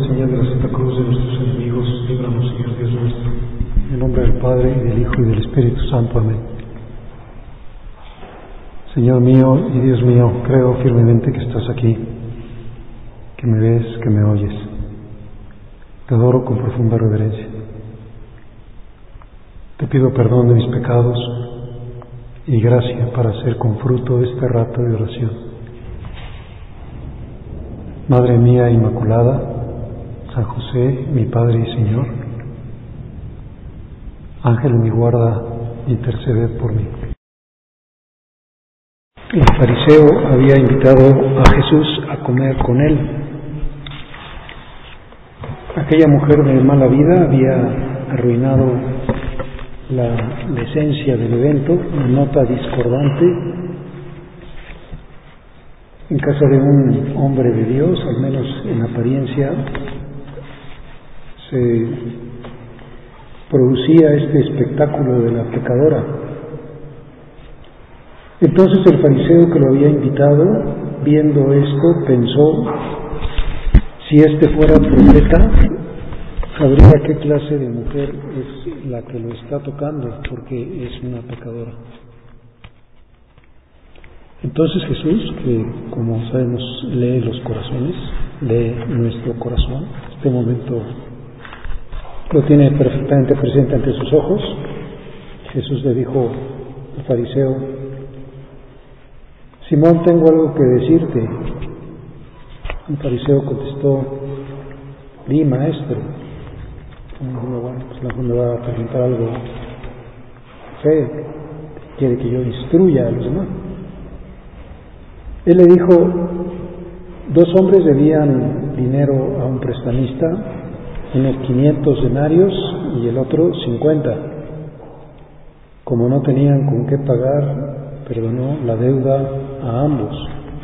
la señal de la Santa Cruz de nuestros enemigos, líbranos, Señor Dios nuestro. En el nombre del Padre, y del Hijo, y del Espíritu Santo. Amén. Señor mío y Dios mío, creo firmemente que estás aquí, que me ves, que me oyes. Te adoro con profunda reverencia. Te pido perdón de mis pecados y gracia para hacer con fruto este rato de oración. Madre mía Inmaculada, San José, mi Padre y Señor, Ángel de mi guarda, interceded por mí. El fariseo había invitado a Jesús a comer con él. Aquella mujer de mala vida había arruinado la esencia del evento, una nota discordante. En casa de un hombre de Dios, al menos en apariencia, se producía este espectáculo de la pecadora. Entonces el fariseo que lo había invitado, viendo esto, pensó: si este fuera profeta, sabría qué clase de mujer es la que lo está tocando, porque es una pecadora. Entonces Jesús, que como sabemos lee los corazones, lee nuestro corazón, este momento lo tiene perfectamente presente ante sus ojos. Jesús le dijo al fariseo: Simón, tengo algo que decirte. El fariseo contestó: di, maestro. Bueno, pues me va a preguntar algo, quiere que yo instruya a los demás. Él le dijo: dos hombres debían dinero a un prestamista, unos 500 denarios y el otro 50. Como no tenían con qué pagar, perdonó la deuda a ambos.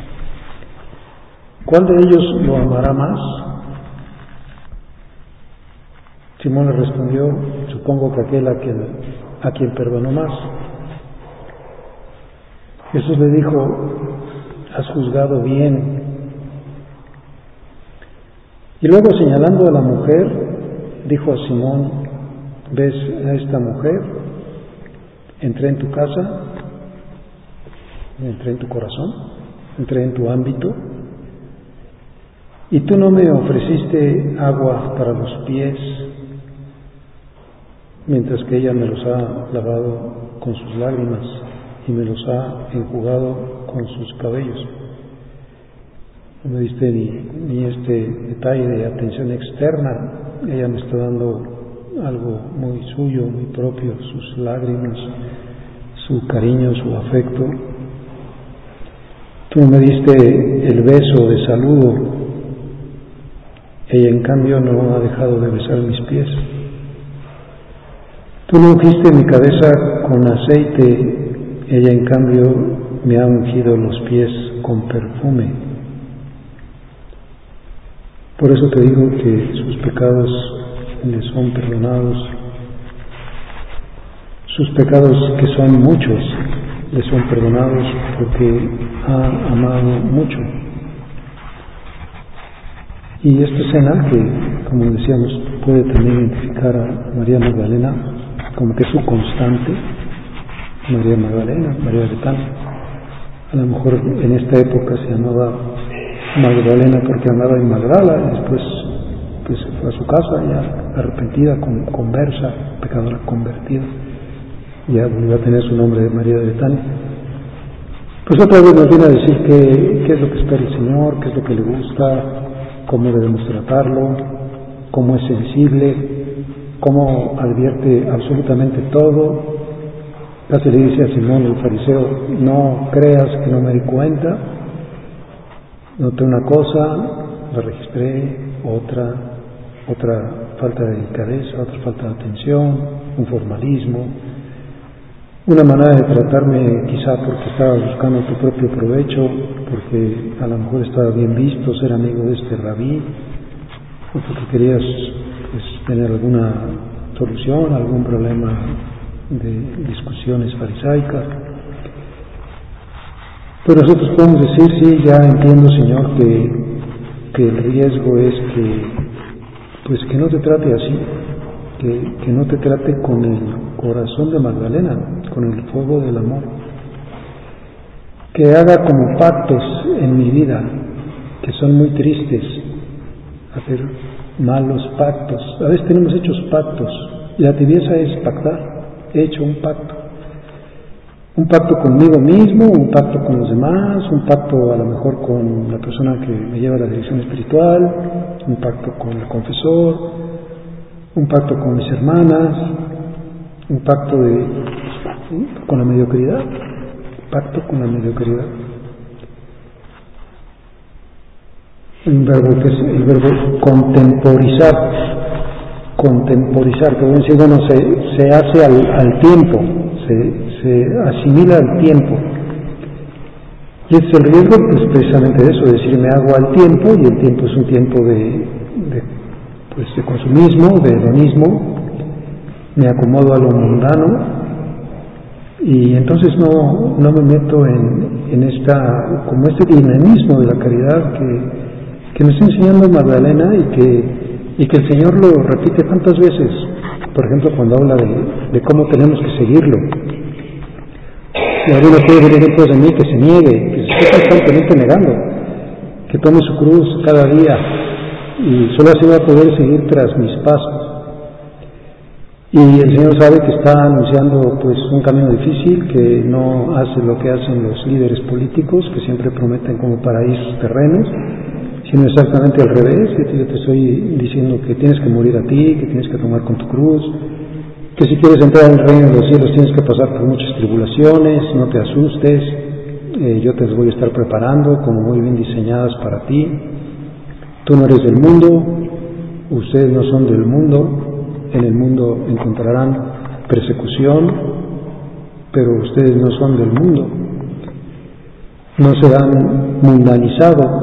¿Cuál de ellos lo amará más? Simón le respondió: supongo que aquel a quien perdonó más. Jesús le dijo: has juzgado bien. Y luego, señalando a la mujer, dijo a Simón: ¿ves a esta mujer? Entré en tu casa, entré en tu corazón, entré en tu ámbito, y tú no me ofreciste agua para los pies, mientras que ella me los ha lavado con sus lágrimas y me los ha enjugado con sus cabellos. No me diste ni este detalle de atención externa. Ella me está dando algo muy suyo, muy propio, sus lágrimas, su cariño, su afecto. Tú me diste el beso de saludo. Ella, en cambio, no ha dejado de besar mis pies. Tú no ungiste mi cabeza con aceite. Ella, en cambio, me ha ungido los pies con perfume. Por eso te digo que sus pecados le son perdonados. Sus pecados, que son muchos, le son perdonados porque ha amado mucho. Y esta escena, que como decíamos puede también identificar a María Magdalena, como que es su constante, María Magdalena, María de Betania. A lo mejor en esta época se llamaba Magdalena porque andaba en Magdala, y después pues se fue a su casa ya arrepentida, conversa, pecadora convertida, ya volvió a tener su nombre de María de Betania. Pues otra vez nos viene a decir qué es lo que espera el Señor, qué es lo que le gusta, cómo debemos tratarlo, cómo es sensible, cómo advierte absolutamente todo. Casi le dice a Simón el fariseo: no creas que no me di cuenta, noté una cosa, la registré, otra falta de delicadeza, otra falta de atención, un formalismo, una manera de tratarme quizá porque estaba buscando tu propio provecho, porque a lo mejor estaba bien visto ser amigo de este rabí, o porque querías pues, tener alguna solución, algún problema de discusiones farisaicas. Pero nosotros podemos decir: sí, ya entiendo, Señor, que el riesgo es que pues que no te trate así, que no te trate con el corazón de Magdalena, con el fuego del amor, que haga como pactos en mi vida, que son muy tristes, hacer malos pactos. A veces tenemos hechos pactos, y la tibieza es pactar. He hecho un pacto conmigo mismo, un pacto con los demás, un pacto a lo mejor con la persona que me lleva a la dirección espiritual, un pacto con el confesor, un pacto con mis hermanas, un pacto con la mediocridad, pacto con la mediocridad. El verbo contemporizar, que decir, bueno, se hace al tiempo, se asimila al tiempo. Y es el riesgo, pues precisamente eso, de decir, me hago al tiempo, y el tiempo es un tiempo de consumismo, de hedonismo, me acomodo a lo mundano, y entonces no me meto en este dinamismo de la caridad que nos está enseñando Magdalena, y que el Señor lo repite tantas veces. Por ejemplo, cuando habla de cómo tenemos que seguirlo. Si alguno quiere venir en pos de mí, que se niegue, que se esté constantemente negando, que tome su cruz cada día, y solo así va a poder seguir tras mis pasos. Y el Señor sabe que está anunciando pues un camino difícil, que no hace lo que hacen los líderes políticos, que siempre prometen como paraísos terrenos, sino exactamente al revés. Yo te estoy diciendo que tienes que morir a ti, que tienes que tomar con tu cruz, que si quieres entrar al reino de los cielos tienes que pasar por muchas tribulaciones, no te asustes, yo te las voy a estar preparando como muy bien diseñadas para ti. Tú no eres del mundo, ustedes no son del mundo, en el mundo encontrarán persecución, pero ustedes no son del mundo, no serán mundanizados.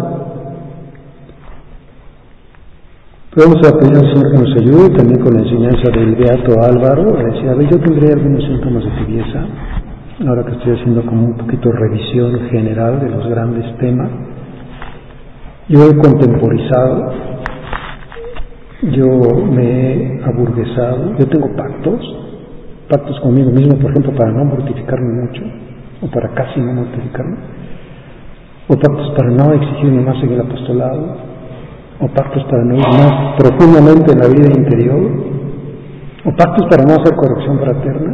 Vamos a pedir al Señor que nos ayude también con la enseñanza del Beato Álvaro. Decía, yo tendré algunos síntomas de tibieza, ahora que estoy haciendo como un poquito revisión general de los grandes temas. Yo he contemporizado, yo me he aburguesado, yo tengo pactos conmigo mismo, por ejemplo, para no mortificarme mucho, o para casi no mortificarme, o pactos para no exigirme más en el apostolado, o pactos para no ir más profundamente en la vida interior, o pactos para no hacer corrección fraterna,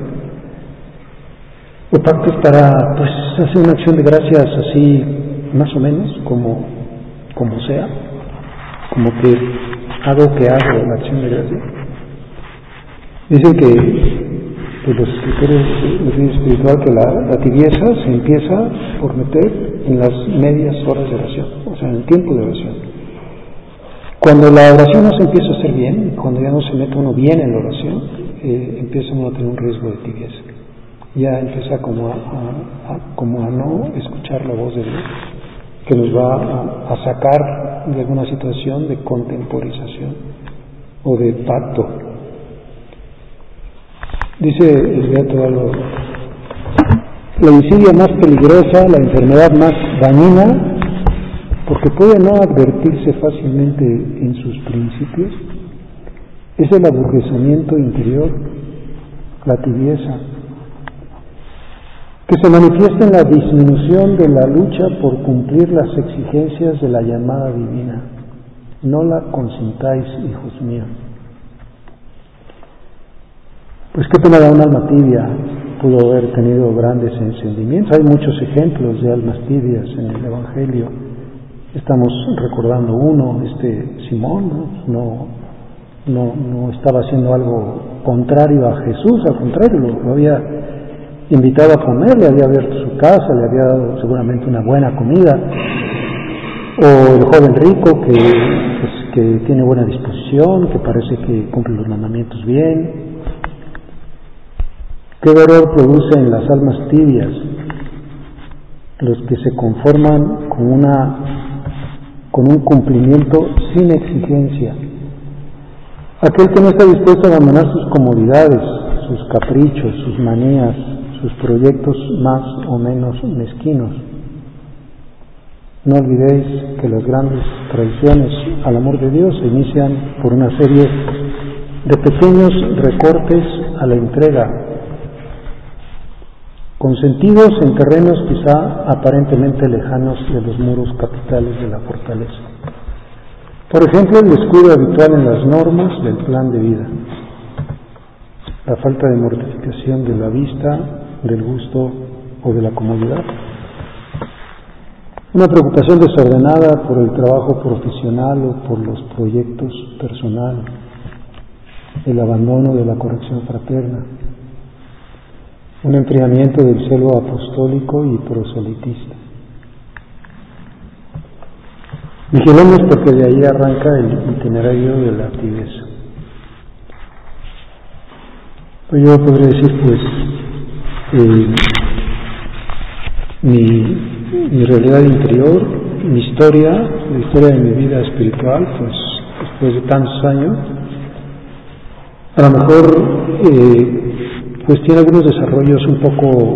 o pactos para pues hacer una acción de gracias así más o menos como sea, como que hago la acción de gracias. Dicen que pues los escritores de vida espiritual que la tibieza se empieza por meter en las medias horas de oración, o sea en el tiempo de oración. Cuando la oración no se empieza a hacer bien, cuando ya no se mete uno bien en la oración, empieza uno a tener un riesgo de tibieza. Ya empieza como a no escuchar la voz de Dios, que nos va a sacar de alguna situación de contemporización o de pacto. Dice el Beato Álvaro, la insidia más peligrosa, la enfermedad más dañina, porque puede no advertirse fácilmente en sus principios, es el aburguesamiento interior, la tibieza, que se manifiesta en la disminución de la lucha por cumplir las exigencias de la llamada divina. No la consintáis, hijos míos. Pues qué pena da un alma tibia, pudo haber tenido grandes encendimientos. Hay muchos ejemplos de almas tibias en el Evangelio. Estamos recordando uno, Simón, no estaba haciendo algo contrario a Jesús, al contrario, lo había invitado a comer, le había abierto su casa, le había dado seguramente una buena comida. O el joven rico que tiene buena disposición, que parece que cumple los mandamientos bien. ¿Qué dolor produce en las almas tibias? Los que se conforman con un cumplimiento sin exigencia. Aquel que no está dispuesto a abandonar sus comodidades, sus caprichos, sus manías, sus proyectos más o menos mezquinos. No olvidéis que las grandes traiciones al amor de Dios se inician por una serie de pequeños recortes a la entrega, consentidos en terrenos quizá aparentemente lejanos de los muros capitales de la fortaleza. Por ejemplo, el descuido habitual en las normas del plan de vida, la falta de mortificación de la vista, del gusto o de la comodidad, una preocupación desordenada por el trabajo profesional o por los proyectos personales, el abandono de la corrección fraterna, un enfriamiento del celo apostólico y proselitista. Vigilemos porque de ahí arranca el itinerario de la tibieza. Pues yo podría decir, mi realidad interior, mi historia, la historia de mi vida espiritual, pues después de tantos años, a lo mejor pues tiene algunos desarrollos un poco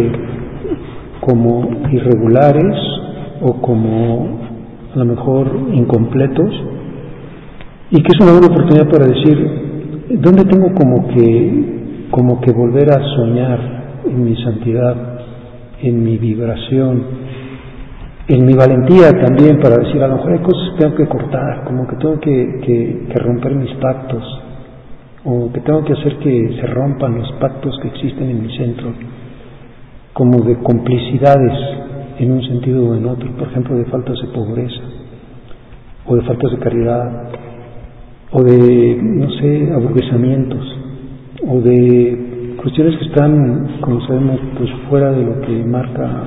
como irregulares o como a lo mejor incompletos, y que es una buena oportunidad para decir dónde tengo como que volver a soñar en mi santidad, en mi vibración, en mi valentía también, para decir a lo mejor hay cosas que tengo que cortar, como que tengo que romper mis pactos, o que tengo que hacer que se rompan los pactos que existen en mi centro, como de complicidades en un sentido o en otro, por ejemplo de faltas de pobreza, o de faltas de caridad, o de, no sé, aburguesamientos, o de cuestiones que están, como sabemos, pues fuera de lo que marca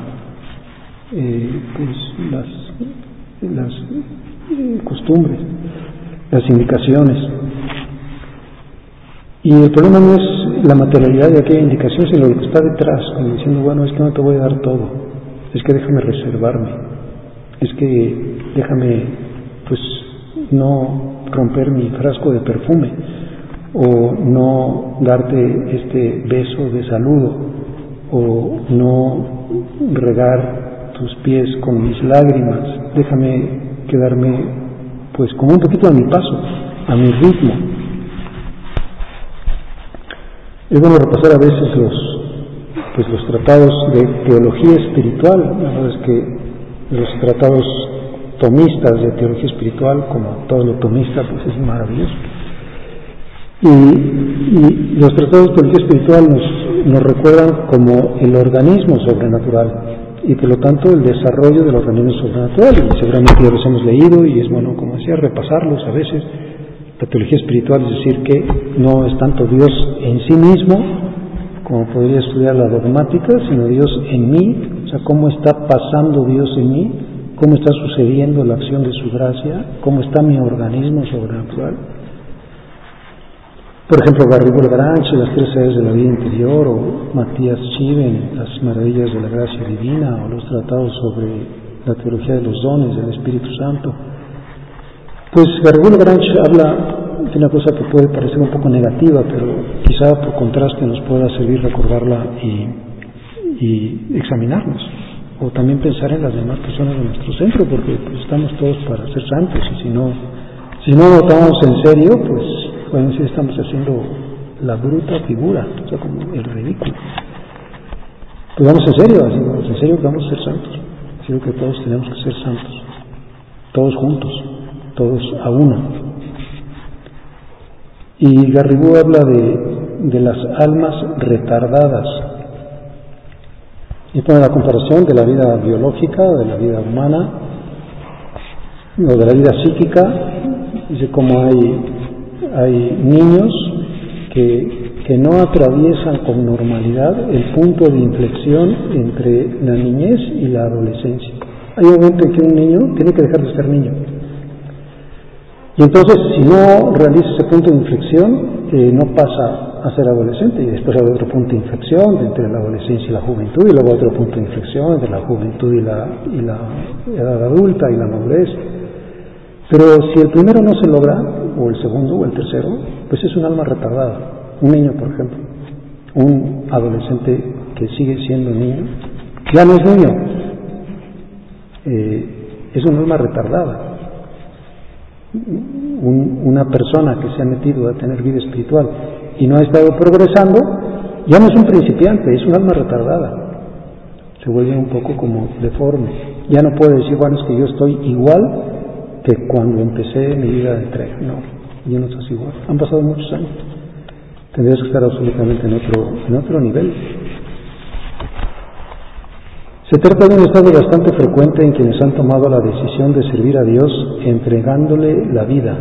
pues las costumbres, las indicaciones. Y el problema no es la materialidad de aquella indicación, sino lo que está detrás, como diciendo, bueno, es que no te voy a dar todo, es que déjame reservarme, es que déjame, pues, no romper mi frasco de perfume, o no darte este beso de saludo, o no regar tus pies con mis lágrimas, déjame quedarme, pues, como un poquito a mi paso, a mi ritmo. Es bueno repasar a veces los tratados de teología espiritual. La verdad es que los tratados tomistas de teología espiritual, como todo lo tomista, pues es maravilloso. Y los tratados de teología espiritual nos recuerdan como el organismo sobrenatural y por lo tanto el desarrollo del organismo sobrenatural. Y seguramente ya los hemos leído y es bueno, como decía, repasarlos a veces. La teología espiritual es decir que no es tanto Dios en sí mismo, como podría estudiar la dogmática, sino Dios en mí, o sea, cómo está pasando Dios en mí, cómo está sucediendo la acción de su gracia, cómo está mi organismo sobrenatural. Por ejemplo, Garrigou Lagrange, las 3 áreas de la vida interior, o Matías Chiven, las maravillas de la gracia divina, o los tratados sobre la teología de los dones del Espíritu Santo. Pues Garrigou Lagrange habla de una cosa que puede parecer un poco negativa, pero quizá por contraste nos pueda servir recordarla y examinarnos, o también pensar en las demás personas de nuestro centro, porque pues estamos todos para ser santos, y si no lo tomamos en serio, pues pueden decir estamos haciendo la bruta figura, o sea, como el ridículo. Pues vamos en serio que vamos a ser santos, en serio que todos tenemos que ser santos, todos juntos, todos a una. Y Garrigou habla de las almas retardadas y pone la comparación de la vida biológica, de la vida humana o de la vida psíquica. Dice cómo hay niños que no atraviesan con normalidad el punto de inflexión entre la niñez y la adolescencia. Hay un momento en que un niño tiene que dejar de ser niño. Y entonces, si no realiza ese punto de inflexión, no pasa a ser adolescente, y después hay otro punto de inflexión entre la adolescencia y la juventud, y luego otro punto de inflexión entre la juventud y la edad adulta y la madurez. Pero si el primero no se logra, o el segundo o el tercero, pues es un alma retardada. Un niño, por ejemplo, un adolescente que sigue siendo niño, ya no es niño. es un alma retardada. Una persona que se ha metido a tener vida espiritual y no ha estado progresando, ya no es un principiante, es un alma retardada. Se vuelve un poco como deforme. Ya no puede decir, bueno, es que yo estoy igual que cuando empecé mi vida de entrega. No, ya no estás igual. Han pasado muchos años. Tendrías que estar absolutamente en otro nivel. Se trata de un estado bastante frecuente en quienes han tomado la decisión de servir a Dios entregándole la vida.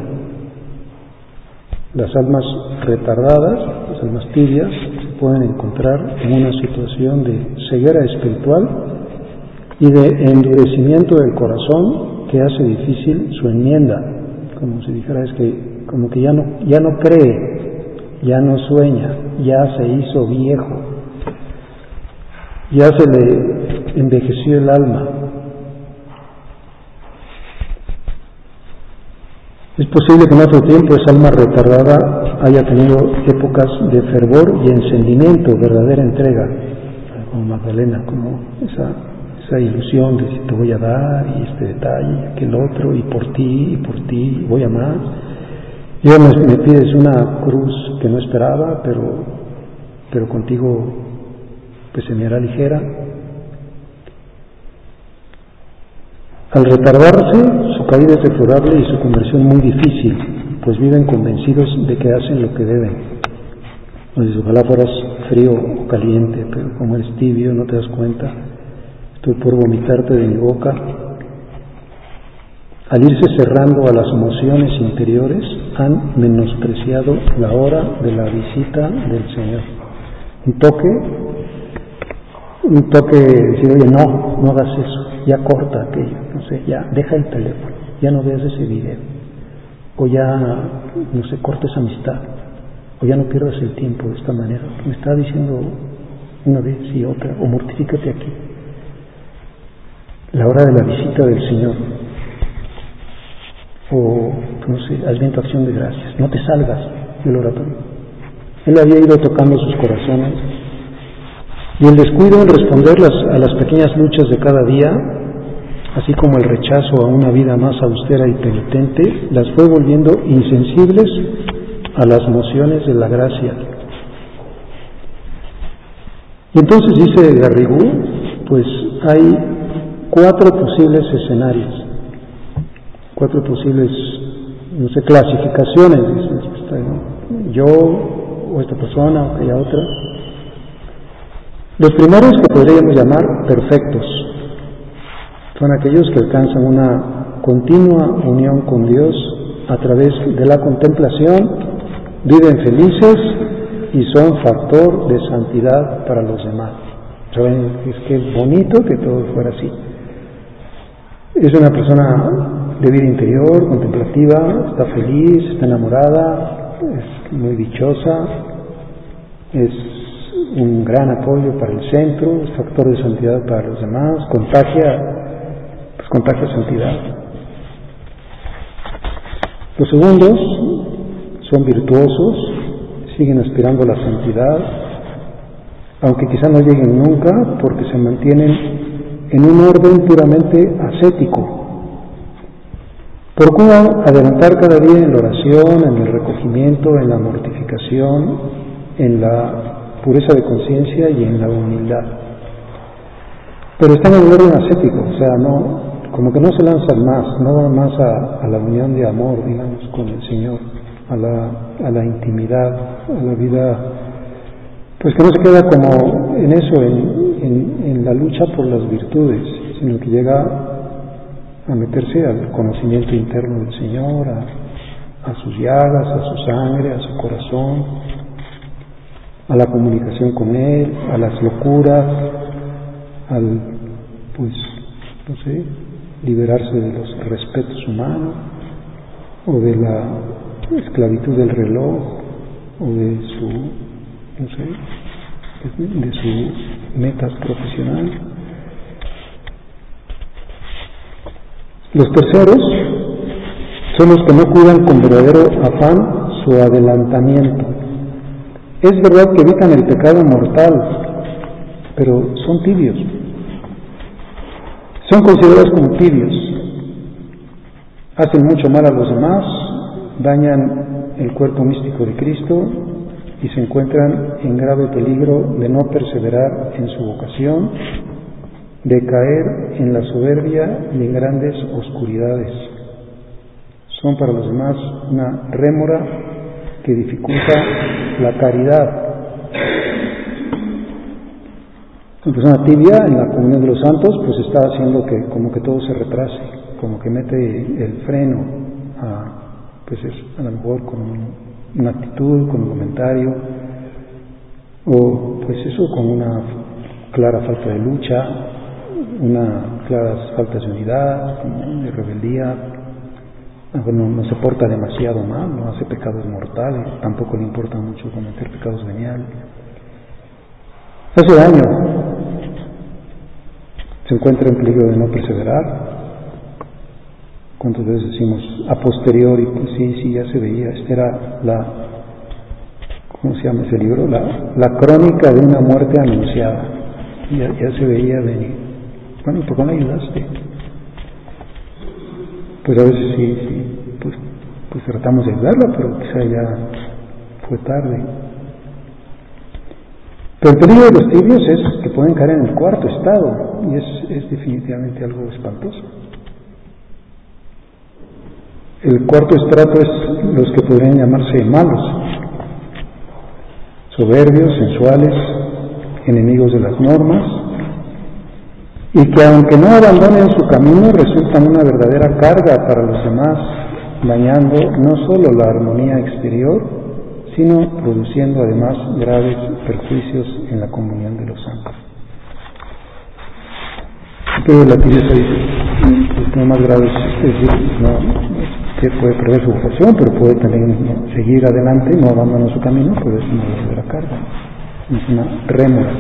Las almas retardadas, las almas tibias, se pueden encontrar en una situación de ceguera espiritual y de endurecimiento del corazón que hace difícil su enmienda. Como si dijera, es que como que ya no cree, ya no sueña, ya se hizo viejo, ya se le envejeció el alma. Es posible que en otro tiempo esa alma retardada haya tenido épocas de fervor y encendimiento, verdadera entrega, como Magdalena, como esa ilusión de si te voy a dar, y este detalle, aquel otro, y por ti, voy a más. Y ahora me pides una cruz que no esperaba, pero contigo pues se me hará ligera. Al retardarse, su caída es deplorable y su conversión muy difícil, pues viven convencidos de que hacen lo que deben. Pues ojalá fueras frío o caliente, pero como eres tibio no te das cuenta. Estoy por vomitarte de mi boca. Al irse cerrando a las emociones interiores, han menospreciado la hora de la visita del Señor. Un toque de decir, oye, no hagas eso, ya corta aquello, no sé, ya deja el teléfono, ya no veas ese video, o ya, no sé, corta esa amistad, o ya no pierdas el tiempo de esta manera. Me está diciendo una vez y otra, o mortifícate aquí. La hora de la visita del Señor, o, no sé, haz bien tu acción de gracias, no te salgas del oratorio. Él había ido tocando sus corazones, y el descuido en responder a las pequeñas luchas de cada día, así como el rechazo a una vida más austera y penitente, las fue volviendo insensibles a las mociones de la gracia. Y entonces dice Garrigou, pues hay 4 posibles escenarios, 4 posibles, no sé, clasificaciones, yo, o esta persona, o aquella otra. Los primeros que podríamos llamar perfectos son aquellos que alcanzan una continua unión con Dios a través de la contemplación, viven felices y son factor de santidad para los demás. ¿Saben? Es que es bonito que todo fuera así. Es una persona de vida interior, contemplativa, está feliz, está enamorada, es muy dichosa, es un gran apoyo para el centro, es factor de santidad para los demás, contagia santidad. Los segundos son virtuosos, siguen aspirando a la santidad, aunque quizá no lleguen nunca porque se mantienen en un orden puramente ascético. Procuran adelantar cada día en la oración, en el recogimiento, en la mortificación, en la pureza de conciencia y en la humildad. Pero están en el orden ascético, o sea, como que no se lanzan más, no van más a la unión de amor, digamos, con el Señor, a la intimidad, a la vida, pues que no se queda como en eso, en la lucha por las virtudes, sino que llega a meterse al conocimiento interno del Señor, a sus llagas, a su sangre, a su corazón, a la comunicación con Él, a las locuras, pues, no sé, liberarse de los respetos humanos, o de la esclavitud del reloj, o de su, no sé, de su meta profesional. Los terceros son los que no cuidan con verdadero afán su adelantamiento. Es verdad que evitan el pecado mortal, pero son tibios. Son considerados como tibios. hacen mucho mal a los demás, dañan el cuerpo místico de Cristo y se encuentran en grave peligro de no perseverar en su vocación, de caer en la soberbia y en grandes oscuridades. Son para los demás una rémora que dificulta la caridad. Una persona tibia en la comunión de los santos pues está haciendo que como que todo se retrase, como que mete el freno a lo mejor con una actitud, con un comentario, o pues eso con una clara falta de lucha, una claras faltas de unidad, de rebeldía. No se porta demasiado mal, no hace pecados mortales, tampoco le importa mucho cometer pecados veniales. Hace daño, se encuentra en peligro de no perseverar. ¿Cuántas veces decimos a posteriori? Pues sí, ya se veía. Esta era ¿cómo se llama ese libro? La crónica de una muerte anunciada. Ya se veía venir. Bueno, ¿por qué no ayudaste? Pero a veces sí, pues tratamos de ayudarla, pero quizá ya fue tarde. Pero el peligro de los tibios es que pueden caer en el cuarto estado, y es definitivamente algo espantoso. El cuarto estrato es los que podrían llamarse malos, soberbios, sensuales, enemigos de las normas, y que aunque no abandonen su camino resultan una verdadera carga para los demás, dañando no solo la armonía exterior, sino produciendo además graves perjuicios en la comunión de los santos. Pero la tibieza dice, el tema más grave es decir, que puede perder su vocación, pero puede también seguir adelante, no abandonar su camino, pero es una verdadera carga, es una rémora.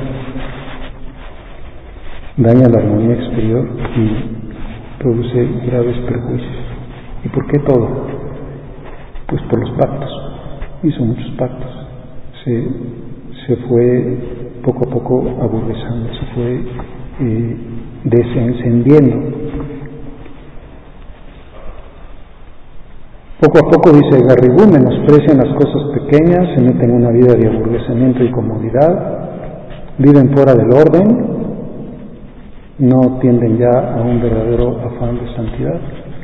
Daña la armonía exterior y produce graves perjuicios. ¿Y por qué todo? Pues por los pactos. Hizo muchos pactos. Se fue poco a poco aburguesando, se fue desencendiendo. Poco a poco, dice Garrigou, menosprecian las cosas pequeñas, se meten en una vida de aburguesamiento y comodidad, viven fuera del orden, no tienden ya a un verdadero afán de santidad.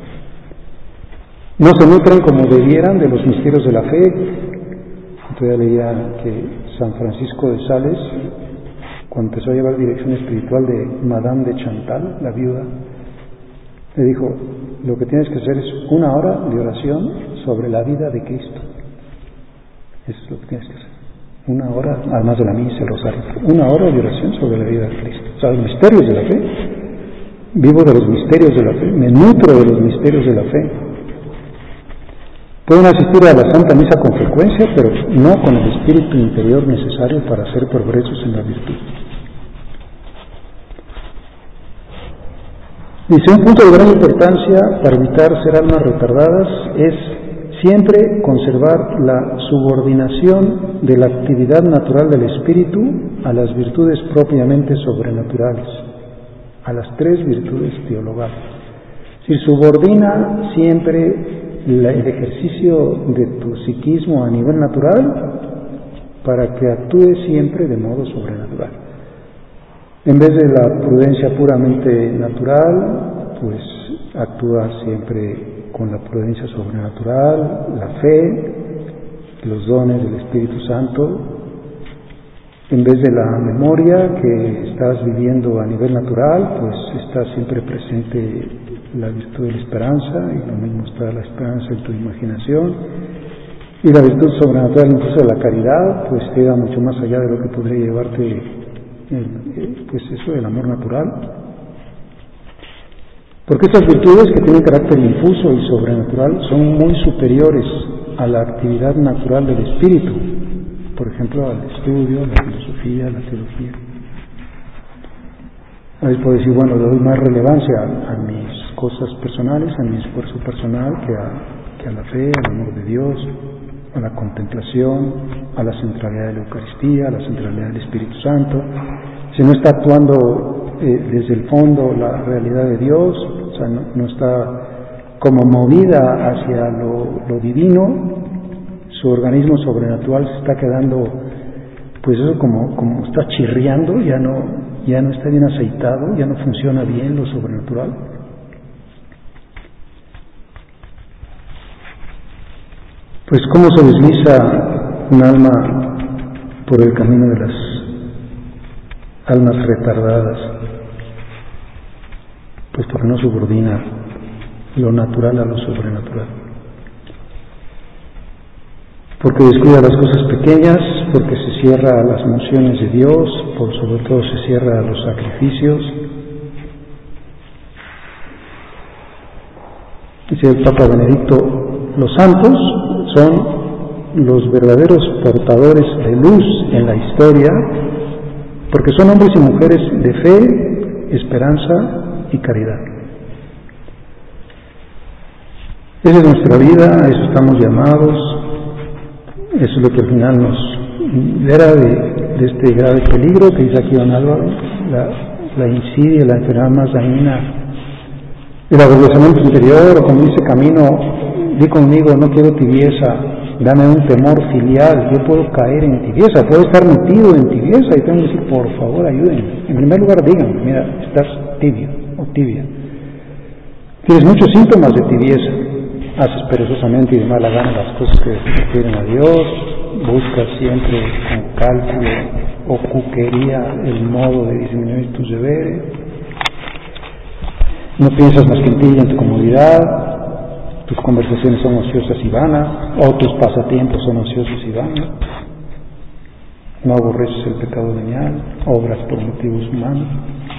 No se nutren como debieran de los misterios de la fe. Todavía leía que San Francisco de Sales, cuando empezó a llevar dirección espiritual de Madame de Chantal, la viuda, le dijo, lo que tienes que hacer es 1 hora de oración sobre la vida de Cristo. Eso es lo que tienes que hacer. 1 hora, además de la misa, el rosario, 1 hora de oración sobre la vida de Cristo. O sea, los misterios de la fe. Vivo de los misterios de la fe, me nutro de los misterios de la fe. Pueden asistir a la Santa Misa con frecuencia, pero no con el espíritu interior necesario para hacer progresos en la virtud. Dice, un punto de gran importancia para evitar ser almas retardadas es siempre conservar la subordinación de la actividad natural del espíritu a las virtudes propiamente sobrenaturales, a las 3 virtudes teologales. Si subordina siempre el ejercicio de tu psiquismo a nivel natural para que actúe siempre de modo sobrenatural. En vez de la prudencia puramente natural, pues actúa siempre con la prudencia sobrenatural, la fe, los dones del Espíritu Santo. En vez de la memoria que estás viviendo a nivel natural, pues está siempre presente la virtud de la esperanza, y lo mismo está la esperanza en tu imaginación. Y la virtud sobrenatural, incluso de la caridad, pues llega mucho más allá de lo que podría llevarte pues eso del amor natural. Porque estas virtudes que tienen carácter infuso y sobrenatural son muy superiores a la actividad natural del espíritu, por ejemplo al estudio, la filosofía, la teología. A veces puedo decir, bueno, le doy más relevancia a mis cosas personales, a mi esfuerzo personal, que a la fe, al amor de Dios, a la contemplación, a la centralidad de la Eucaristía, a la centralidad del Espíritu Santo. Si no está actuando desde el fondo la realidad de Dios, o sea, no está como movida hacia lo divino, su organismo sobrenatural se está quedando, pues eso como está chirriando, ya no está bien aceitado, ya no funciona bien lo sobrenatural. Pues cómo se desliza un alma por el camino de las almas retardadas, pues porque no subordina lo natural a lo sobrenatural, porque descuida las cosas pequeñas, porque se cierra a las mociones de Dios, por sobre todo se cierra a los sacrificios. Dice el Papa Benedicto, los santos son los verdaderos portadores de luz en la historia, porque son hombres y mujeres de fe, esperanza y caridad. Esa es nuestra vida, a eso estamos llamados, eso es lo que al final nos libera de este grave peligro que dice aquí don Álvaro, la insidia, la enfermedad más dañina, el aborrecimiento interior, o como dice Camino, di conmigo, no quiero tibieza, dame un temor filial, yo puedo caer en tibieza, puedo estar metido en tibieza y tengo que decir, por favor, ayúdenme. En primer lugar, díganme, mira, estás tibio o tibia. Tienes muchos síntomas de tibieza, haces perezosamente y de mala gana las cosas que refieren a Dios, buscas siempre con cálculo o cuquería el modo de disminuir tus deberes, no piensas más que en ti y en tu comodidad, tus conversaciones son ociosas y vanas, o tus pasatiempos son ociosos y vanos, no aborreces el pecado venial, obras por motivos humanos.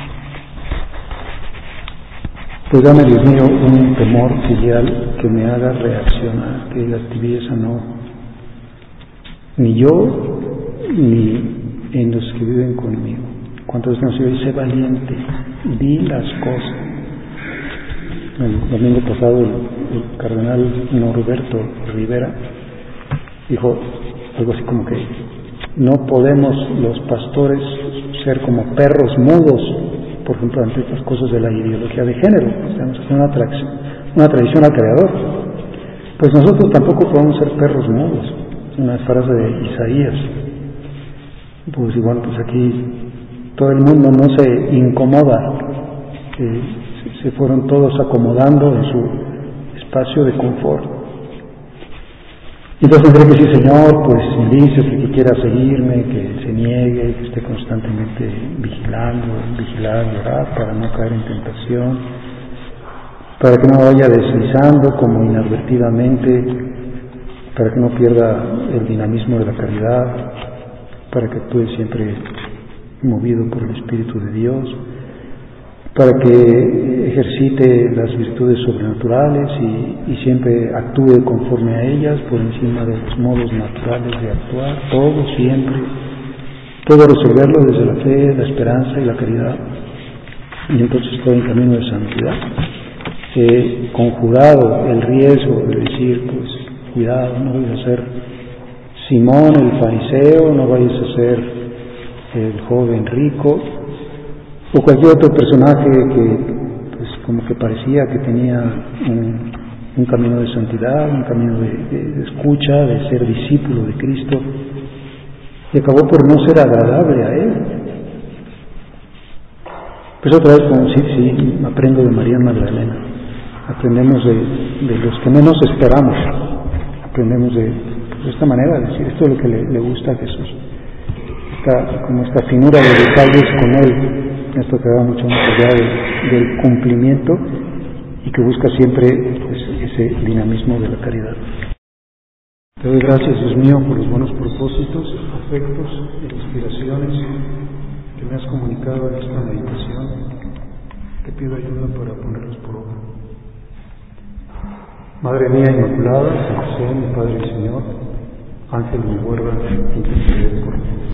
Pues dame, Dios mío, un temor filial que me haga reaccionar, que la tibieza no, ni yo, ni en los que viven conmigo. ¿Cuántas veces nos dice, sé valiente, di las cosas? El domingo pasado el cardenal Norberto Rivera dijo algo así como que no podemos los pastores ser como perros mudos, por ejemplo, ante estas cosas de la ideología de género. Tenemos que hacer una tradición al Creador. Pues nosotros tampoco podemos ser perros mudos. Es una frase de Isaías. Pues igual, pues aquí todo el mundo no se incomoda, se fueron todos acomodando en su espacio de confort. Y entonces tendré que decir, Señor, pues si dices que quiera seguirme, que se niegue, que esté constantemente vigilar y orar para no caer en tentación, para que no vaya deslizando como inadvertidamente, para que no pierda el dinamismo de la caridad, para que actúe siempre movido por el Espíritu de Dios, para que ejercite las virtudes sobrenaturales y siempre actúe conforme a ellas, por encima de los modos naturales de actuar, todo siempre, todo resolverlo desde la fe, la esperanza y la caridad, y entonces todo en camino de santidad. Conjurado el riesgo de decir, pues cuidado, no vayas a ser Simón el fariseo, no vayas a ser el joven rico, o cualquier otro personaje que pues como que parecía que tenía un camino de santidad, un camino de escucha, de ser discípulo de Cristo, y acabó por no ser agradable a Él. Pues otra vez, como sí, aprendo de María Magdalena, aprendemos de los que menos esperamos, aprendemos de esta manera, de decir, esto es lo que le gusta a Jesús, como esta finura de detalles con Él, esto que va mucho más allá del cumplimiento y que busca siempre pues, ese dinamismo de la caridad. Te doy gracias, Dios mío, por los buenos propósitos, afectos e inspiraciones que me has comunicado en esta meditación. Te pido ayuda para ponerlos por obra. Madre mía Inmaculada, San José, mi Padre y Señor, Ángel de mi guarda, intercede por mí.